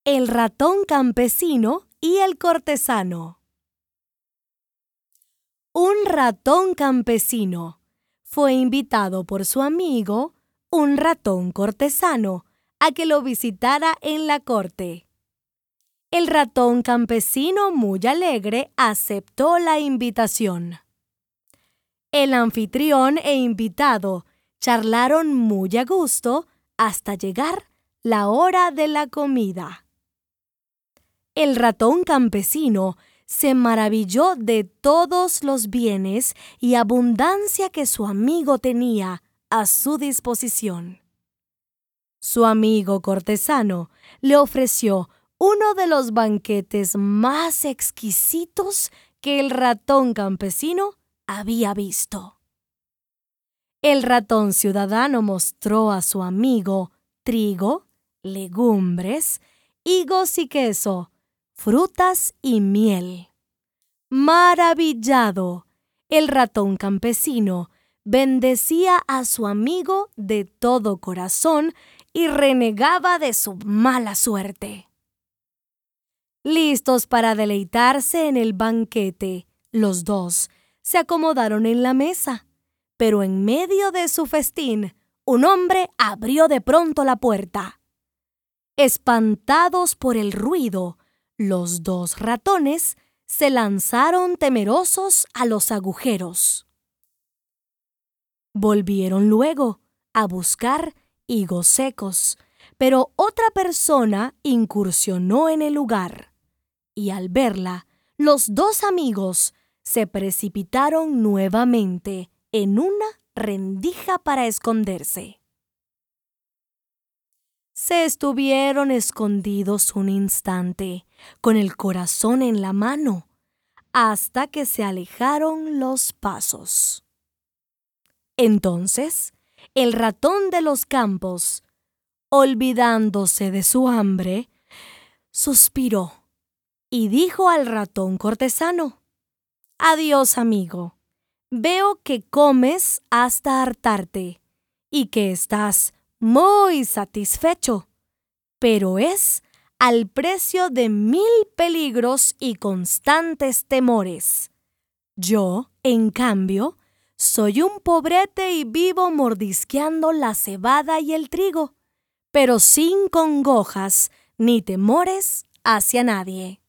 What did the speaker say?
El ratón campesino y el cortesano. Un ratón campesino fue invitado por su amigo, un ratón cortesano, a que lo visitara en la corte. El ratón campesino, muy alegre, aceptó la invitación. El anfitrión e invitado charlaron muy a gusto hasta llegar la hora de la comida. El ratón campesino se maravilló de todos los bienes y abundancia que su amigo tenía a su disposición. Su amigo cortesano le ofreció uno de los banquetes más exquisitos que el ratón campesino había visto. El ratón ciudadano mostró a su amigo trigo, legumbres, higos y queso, frutas y miel. Maravillado, el ratón campesino bendecía a su amigo de todo corazón y renegaba de su mala suerte. Listos para deleitarse en el banquete, los dos se acomodaron en la mesa, pero en medio de su festín, un hombre abrió de pronto la puerta. Espantados por el ruido, los dos ratones se lanzaron temerosos a los agujeros. Volvieron luego a buscar higos secos, pero otra persona incursionó en el lugar, y al verla, los dos amigos se precipitaron nuevamente en una rendija para esconderse. Se estuvieron escondidos un instante, con el corazón en la mano, hasta que se alejaron los pasos. Entonces, el ratón de los campos, olvidándose de su hambre, suspiró y dijo al ratón cortesano: «Adiós, amigo. Veo que comes hasta hartarte y que estás muy satisfecho, pero es al precio de 1000 peligros y constantes temores. Yo, en cambio, soy un pobrete y vivo mordisqueando la cebada y el trigo, pero sin congojas ni temores hacia nadie».